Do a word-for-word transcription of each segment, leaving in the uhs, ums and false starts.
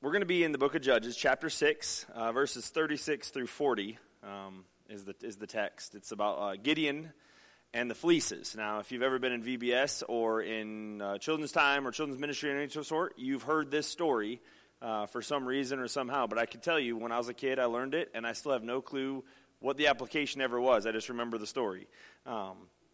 We're going to be in the book of Judges, chapter six, uh, verses thirty-six through forty um, is the is the text. It's about uh, Gideon and the fleeces. Now, if you've ever been in V B S or in uh, children's time or children's ministry of any sort, you've heard this story uh, for some reason or somehow. But I can tell you, when I was a kid, I learned it, and I still have no clue what the application ever was. I just remember the story. Um,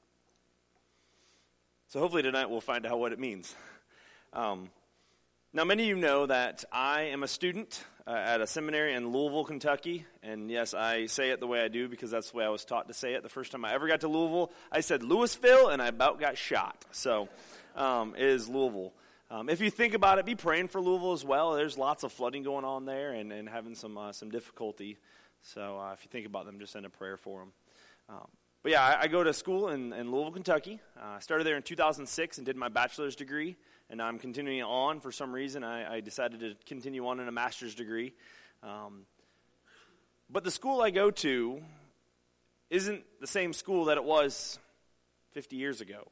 so hopefully tonight we'll find out what it means. Um, now, many of you know that I am a student uh, at a seminary in Louisville, Kentucky. And yes, I say it the way I do because that's the way I was taught to say it. The first time I ever got to Louisville, I said Louisville, and I about got shot. So um, it is Louisville. Um, if you think about it, be praying for Louisville as well. There's lots of flooding going on there and, and having some uh, some difficulty. So uh, if you think about them, just send a prayer for them. Um, but yeah, I, I go to school in, in Louisville, Kentucky. Uh, I started there in two thousand six and did my bachelor's degree. And I'm continuing on. For some reason, I, I decided to continue on in a master's degree. Um, but the school I go to isn't the same school that it was fifty years ago.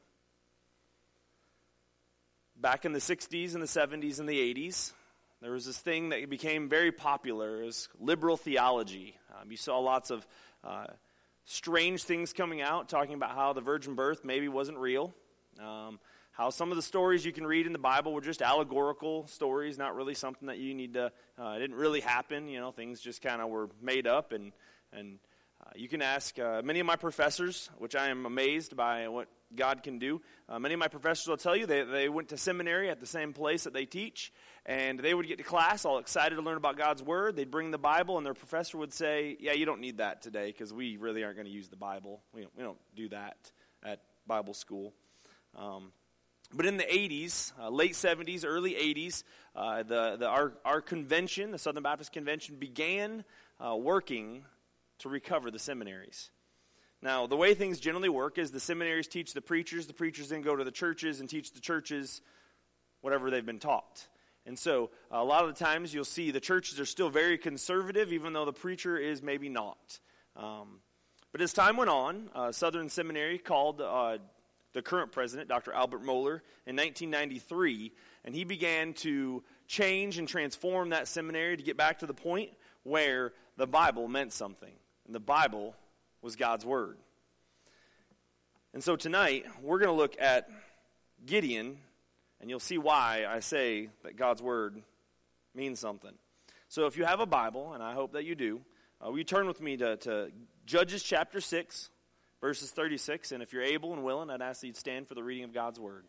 Back in the sixties and the seventies and the eighties, there was this thing that became very popular. It was liberal theology. Um, you saw lots of uh, strange things coming out, talking about how the virgin birth maybe wasn't real. Um, how some of the stories you can read in the Bible were just allegorical stories, not really something that you need to, uh, it didn't really happen. You know, things just kind of were made up. And, and uh, you can ask uh, many of my professors, which I am amazed by what God can do. Uh, many of my professors will tell you they, they went to seminary at the same place that they teach. And they would get to class all excited to learn about God's Word. They'd bring the Bible, and their professor would say, yeah, you don't need that today because we really aren't going to use the Bible. We don't, we don't do that at Bible school. Um, but in the eighties, uh, late seventies, early eighties, uh, the, the our, our convention, the Southern Baptist Convention, began uh, working to recover the seminaries. Now, the way things generally work is the seminaries teach the preachers, the preachers then go to the churches and teach the churches whatever they've been taught. And so uh, a lot of the times you'll see the churches are still very conservative, even though the preacher is maybe not. Um, but as time went on, uh, Southern Seminary called uh, the current president, Doctor Albert Mohler, in nineteen ninety-three, and he began to change and transform that seminary to get back to the point where the Bible meant something. And the Bible was God's Word. And so tonight, we're going to look at Gideon, and you'll see why I say that God's Word means something. So if you have a Bible, and I hope that you do, uh, will you turn with me to, to Judges chapter six, verses thirty-six, and if you're able and willing, I'd ask that you'd stand for the reading of God's Word.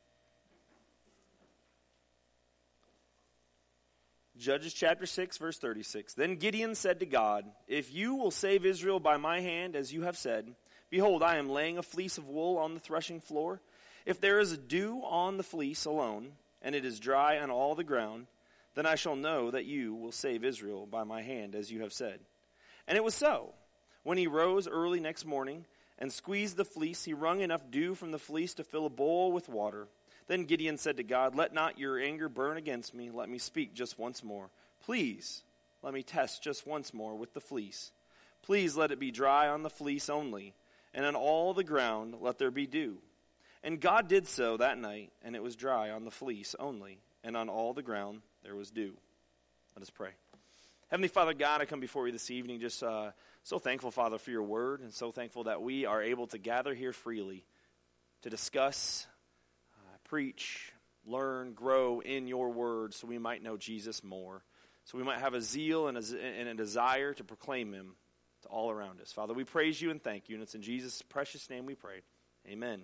Judges chapter six, verse thirty-six. Then Gideon said to God, if you will save Israel by my hand, as you have said, behold, I am laying a fleece of wool on the threshing floor. If there is a dew on the fleece alone, and it is dry on all the ground, then I shall know that you will save Israel by my hand, as you have said. And it was so. When he rose early next morning and squeezed the fleece, he wrung enough dew from the fleece to fill a bowl with water. Then Gideon said to God, let not your anger burn against me. Let me speak just once more. Please, let me test just once more with the fleece. Please let it be dry on the fleece only, and on all the ground let there be dew. And God did so that night, and it was dry on the fleece only, and on all the ground there was dew. Let us pray. Heavenly Father God, I come before you this evening just uh, so thankful, Father, for your word, and so thankful that we are able to gather here freely to discuss, uh, preach, learn, grow in your word so we might know Jesus more, so we might have a zeal and a, and a desire to proclaim him to all around us. Father, we praise you and thank you, and it's in Jesus' precious name we pray. Amen.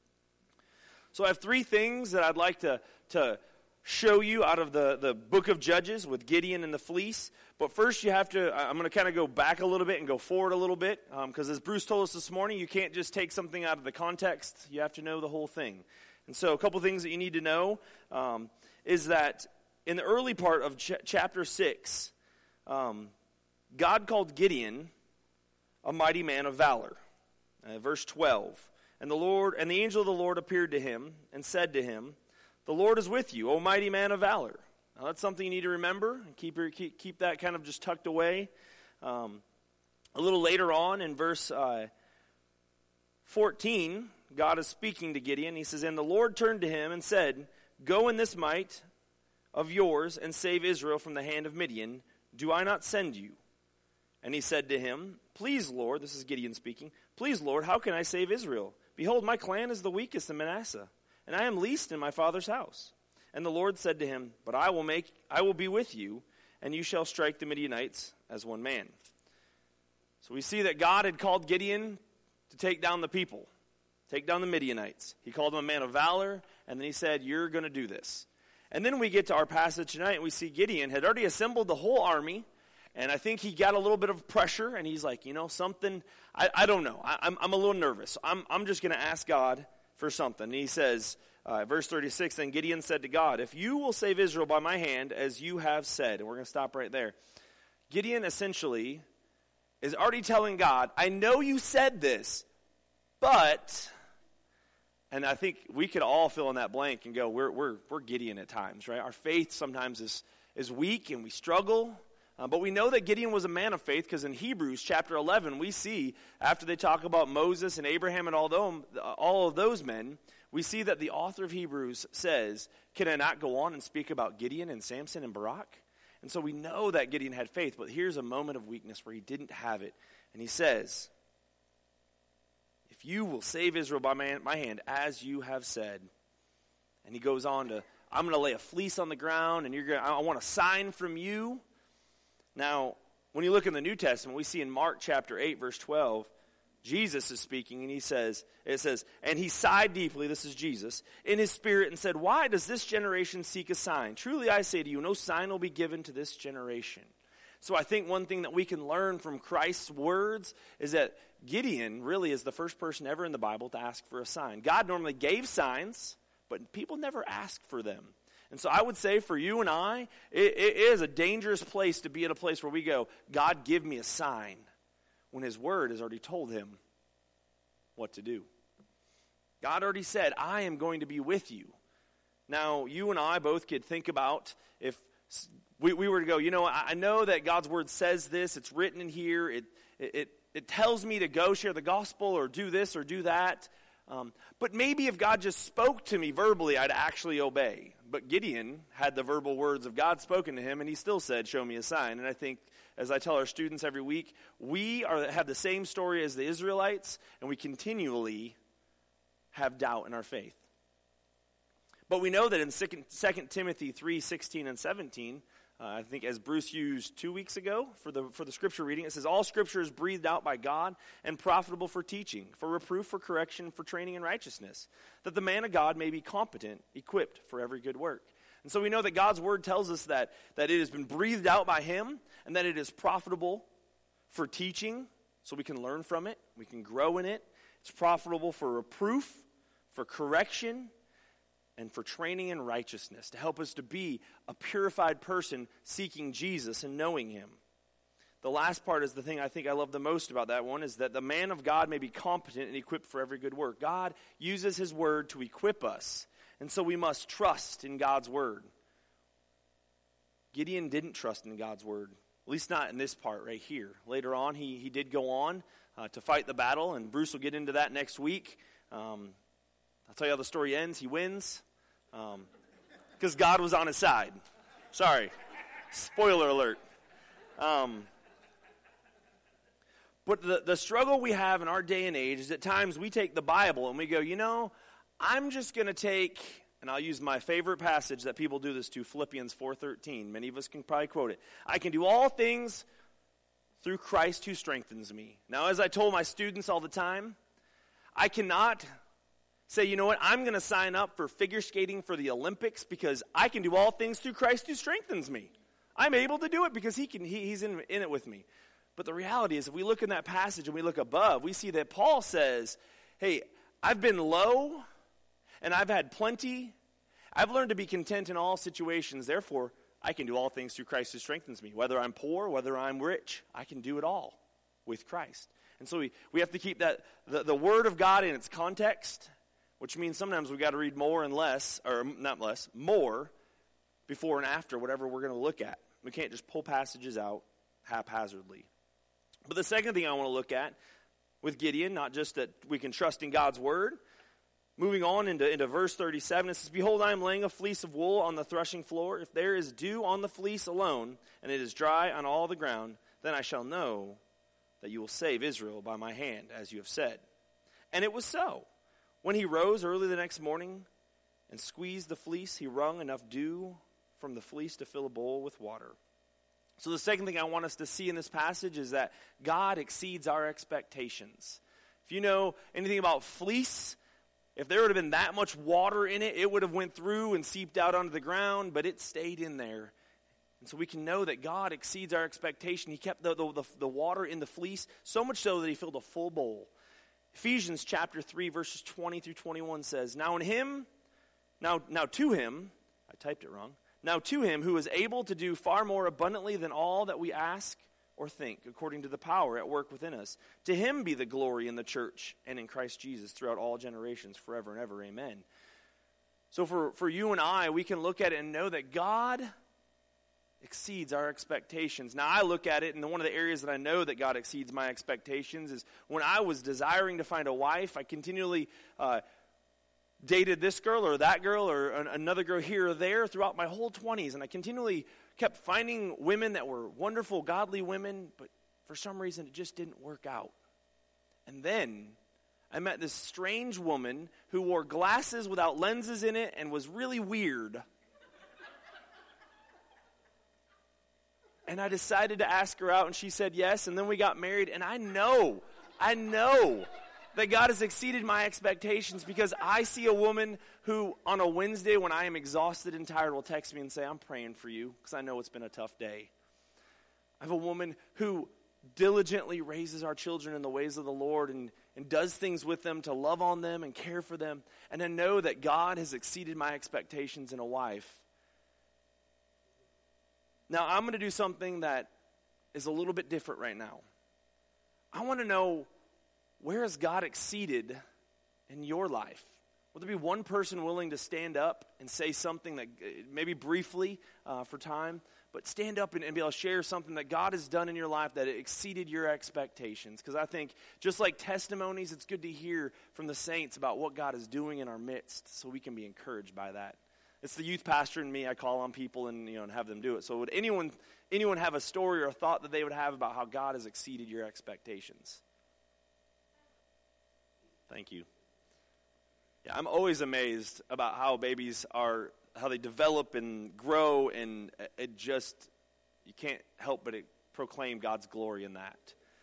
So I have three things that I'd like to, to show you out of the, the book of Judges with Gideon and the fleece. But first you have to, I'm going to kind of go back a little bit and go forward a little bit. Because um, as Bruce told us this morning, you can't just take something out of the context. You have to know the whole thing. And so a couple things that you need to know um, is that in the early part of ch- chapter six, um, God called Gideon a mighty man of valor. Uh, verse twelve. And the Lord and the angel of the Lord appeared to him and said to him, the Lord is with you, O mighty man of valor. Now, that's something you need to remember and keep, keep, keep that kind of just tucked away. Um, a little later on in verse uh, fourteen, God is speaking to Gideon. He says, and the Lord turned to him and said, go in this might of yours and save Israel from the hand of Midian, do I not send you? And he said to him, Please, Lord, this is Gideon speaking, Please, Lord, how can I save Israel? Behold, my clan is the weakest in Manasseh, and I am least in my father's house. And the Lord said to him, But I will make, I will be with you, and you shall strike the Midianites as one man. So we see that God had called Gideon to take down the people, take down the Midianites. He called him a man of valor, and then he said, You're going to do this. And then we get to our passage tonight, and we see Gideon had already assembled the whole army, and I think he got a little bit of pressure, and he's like, you know, something, I, I don't know. I, I'm, I'm a little nervous. I'm, I'm just going to ask God for something. And he says, uh, verse thirty-six, Then Gideon said to God, If you will save Israel by my hand, as you have said, and we're going to stop right there. Gideon essentially is already telling God, I know you said this, but, and I think we could all fill in that blank and go, we're we're we're Gideon at times, right? Our faith sometimes is is weak and we struggle. Uh, but we know that Gideon was a man of faith because in Hebrews chapter eleven, we see, after they talk about Moses and Abraham and all, them, all of those men, we see that the author of Hebrews says, Can I not go on and speak about Gideon and Samson and Barak? And so we know that Gideon had faith, but here's a moment of weakness where he didn't have it. And he says, If you will save Israel by my, my hand, as you have said. And he goes on to, I'm going to lay a fleece on the ground, and you're going. I want a sign from you. Now, when you look in the New Testament, we see in Mark chapter eight, verse twelve, Jesus is speaking, and he says, it says, And he sighed deeply, this is Jesus, in his spirit, and said, Why does this generation seek a sign? Truly I say to you, no sign will be given to this generation. So I think one thing that we can learn from Christ's words is that Gideon really is the first person ever in the Bible to ask for a sign. God normally gave signs, but people never asked for them. And so I would say for you and I, it, it is a dangerous place to be at a place where we go, God, give me a sign, when his word has already told him what to do. God already said, I am going to be with you. Now, you and I both could think about if we, we were to go, you know, I, I know that God's word says this, it's written in here, it, it, it, it tells me to go share the gospel or do this or do that. Um, but maybe if God just spoke to me verbally, I'd actually obey. But Gideon had the verbal words of God spoken to him, and he still said, show me a sign. And I think, as I tell our students every week, we are have the same story as the Israelites, and we continually have doubt in our faith. But we know that in Second Timothy three, sixteen and seventeen, uh, I think as Bruce used two weeks ago for the for the scripture reading, it says, all scripture is breathed out by God and profitable for teaching, for reproof, for correction, for training in righteousness, that the man of God may be competent, equipped for every good work. And so we know that God's word tells us that, that it has been breathed out by him and that it is profitable for teaching, so we can learn from it, we can grow in it. It's profitable for reproof, for correction, and for training in righteousness, to help us to be a purified person seeking Jesus and knowing him. The last part is the thing I think I love the most about that one, is that the man of God may be competent and equipped for every good work. God uses his word to equip us, and so we must trust in God's word. Gideon didn't trust in God's word, at least not in this part right here. Later on, he, he did go on uh, to fight the battle, and Bruce will get into that next week. Um, I'll tell you how the story ends. He wins. Because um, God was on his side. Sorry. Spoiler alert. Um, but the, the struggle we have in our day and age is at times we take the Bible and we go, you know, I'm just going to take, and I'll use my favorite passage that people do this to, Philippians four thirteen. Many of us can probably quote it. I can do all things through Christ who strengthens me. Now, as I told my students all the time, I cannot say, you know what, I'm going to sign up for figure skating for the Olympics because I can do all things through Christ who strengthens me. I'm able to do it because he can. He, he's in, in it with me. But the reality is, if we look in that passage and we look above, we see that Paul says, hey, I've been low and I've had plenty. I've learned to be content in all situations. Therefore, I can do all things through Christ who strengthens me. Whether I'm poor, whether I'm rich, I can do it all with Christ. And so we, we have to keep that the, the word of God in its context, which means sometimes we've got to read more and less, or not less, more before and after whatever we're going to look at. We can't just pull passages out haphazardly. But the second thing I want to look at with Gideon, not just that we can trust in God's word, Moving on into, into verse thirty-seven, it says, Behold, I am laying a fleece of wool on the threshing floor. If there is dew on the fleece alone, and it is dry on all the ground, then I shall know that you will save Israel by my hand, as you have said. And it was so. When he rose early the next morning and squeezed the fleece, he wrung enough dew from the fleece to fill a bowl with water. So the second thing I want us to see in this passage is that God exceeds our expectations. If you know anything about fleece, if there would have been that much water in it, it would have went through and seeped out onto the ground, but it stayed in there. And so we can know that God exceeds our expectation. He kept the, the, the, the water in the fleece, so much so that he filled a full bowl. Ephesians chapter three, verses twenty through twenty-one says, Now in him, now, now to him, I typed it wrong, Now to him who is able to do far more abundantly than all that we ask or think, according to the power at work within us. To him be the glory in the church and in Christ Jesus throughout all generations, forever and ever. Amen. So for, for you and I, we can look at it and know that God exceeds our expectations. Now I look at it, and one of the areas that I know that God exceeds my expectations is when I was desiring to find a wife, I continually uh, dated this girl or that girl or an, another girl here or there throughout my whole twenties, and I continually kept finding women that were wonderful, godly women, but for some reason it just didn't work out. And then I met this strange woman who wore glasses without lenses in it and was really weird. And I decided to ask her out, and she said yes, and then we got married, and I know, I know that God has exceeded my expectations because I see a woman who on a Wednesday when I am exhausted and tired will text me and say, I'm praying for you because I know it's been a tough day. I have a woman who diligently raises our children in the ways of the Lord and, and does things with them to love on them and care for them. And I know that God has exceeded my expectations in a wife. Now, I'm going to do something that is a little bit different right now. I want to know, where has God exceeded in your life? Will there be one person willing to stand up and say something that, maybe briefly uh, for time, but stand up and, and be able to share something that God has done in your life that exceeded your expectations? Because I think, just like testimonies, it's good to hear from the saints about what God is doing in our midst so we can be encouraged by that. It's the youth pastor in me. I call on people and, you know, and have them do it. So would anyone anyone have a story or a thought that they would have about how God has exceeded your expectations? Thank you. Yeah, I'm always amazed about how babies are, how they develop and grow, and it just, you can't help but proclaim God's glory in that.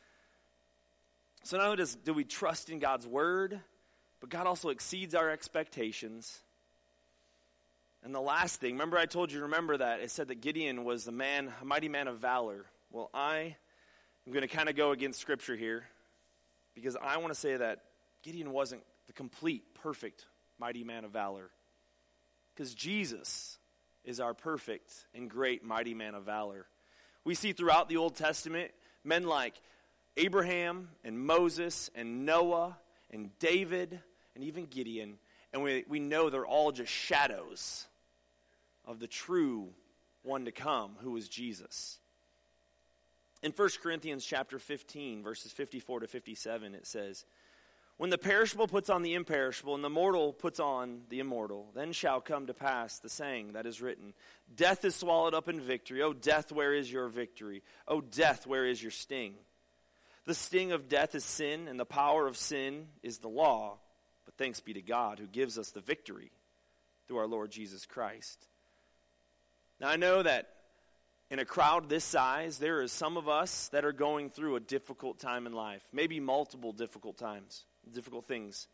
So not only does, do we trust in God's word, but God also exceeds our expectations. And the last thing, remember I told you, remember that, it said that Gideon was the man, a mighty man of valor. Well, I am going to kind of go against Scripture here, because I want to say that Gideon wasn't the complete, perfect, mighty man of valor. Because Jesus is our perfect and great mighty man of valor. We see throughout the Old Testament men like Abraham and Moses and Noah and David and even Gideon. And we, we know they're all just shadows of the true one to come, who is Jesus. In First Corinthians chapter fifteen, verses fifty-four to fifty-seven, it says, When the perishable puts on the imperishable, and the mortal puts on the immortal, then shall come to pass the saying that is written, Death is swallowed up in victory. O death, where is your victory? O death, where is your sting? The sting of death is sin, and the power of sin is the law. But thanks be to God who gives us the victory through our Lord Jesus Christ. Now I know that in a crowd this size, there is some of us that are going through a difficult time in life. Maybe multiple difficult times, difficult things.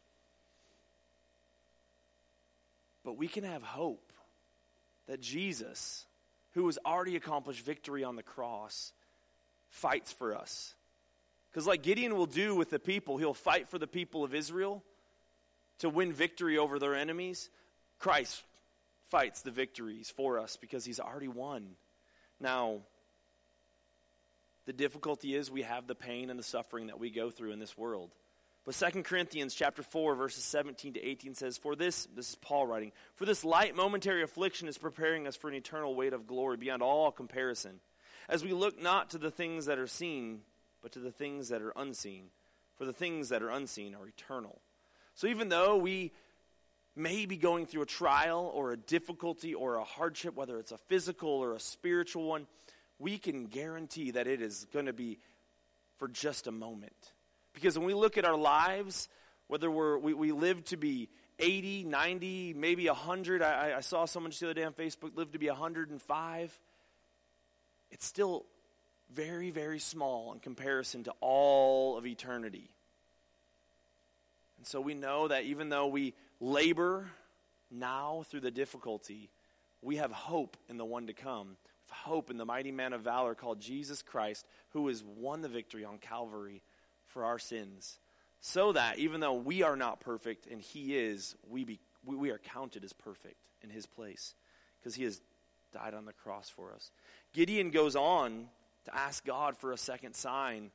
But we can have hope that Jesus, who has already accomplished victory on the cross, fights for us. Because like Gideon will do with the people, he'll fight for the people of Israel to win victory over their enemies. Christ fights the victories for us because he's already won. Now, the difficulty is we have the pain and the suffering that we go through in this world. But Second Corinthians chapter four, verses seventeen to eighteen says, For this, this is Paul writing, For this light momentary affliction is preparing us for an eternal weight of glory beyond all comparison, as we look not to the things that are seen, but to the things that are unseen. For the things that are unseen are eternal. So even though we maybe going through a trial or a difficulty or a hardship, whether it's a physical or a spiritual one, we can guarantee that it is going to be for just a moment. Because when we look at our lives, whether we're, we, we live to be eighty, ninety, maybe one hundred, I, I saw someone just the other day on Facebook live to be one hundred five, it's still very, very small in comparison to all of eternity. And so we know that even though we labor now through the difficulty, we have hope in the one to come. We have hope in the mighty man of valor called Jesus Christ, who has won the victory on Calvary for our sins. So that even though we are not perfect and he is, we, be, we, we are counted as perfect in his place because he has died on the cross for us. Gideon goes on to ask God for a second sign.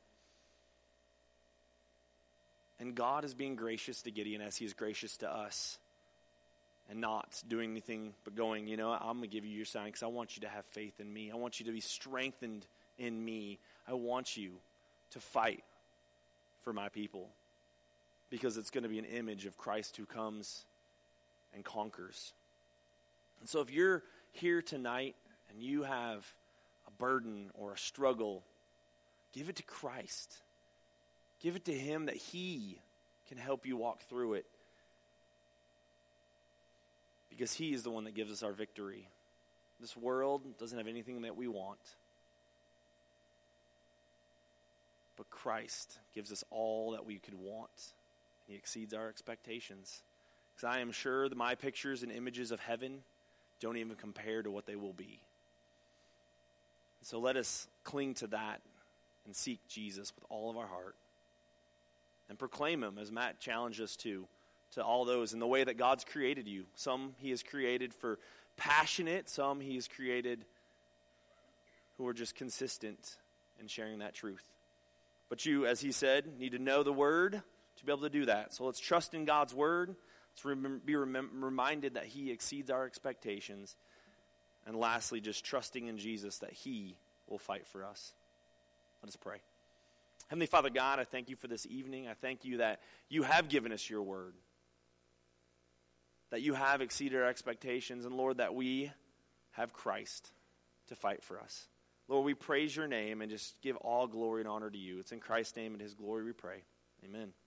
And God is being gracious to Gideon as he is gracious to us. And not doing anything but going, you know, I'm going to give you your sign because I want you to have faith in me. I want you to be strengthened in me. I want you to fight for my people. Because it's going to be an image of Christ who comes and conquers. And so if you're here tonight and you have a burden or a struggle, give it to Christ. Give it to him that he can help you walk through it. Because he is the one that gives us our victory. This world doesn't have anything that we want. But Christ gives us all that we could want. He exceeds our expectations. Because I am sure that my pictures and images of heaven don't even compare to what they will be. So let us cling to that and seek Jesus with all of our heart. And proclaim him, as Matt challenged us to, to all those in the way that God's created you. Some he has created for passionate, some he has created who are just consistent in sharing that truth. But you, as he said, need to know the word to be able to do that. So let's trust in God's word. Let's rem- be rem- reminded that he exceeds our expectations. And lastly, just trusting in Jesus that he will fight for us. Let us pray. Heavenly Father God, I thank you for this evening. I thank you that you have given us your word. That you have exceeded our expectations. And Lord, that we have Christ to fight for us. Lord, we praise your name and just give all glory and honor to you. It's in Christ's name and his glory we pray. Amen.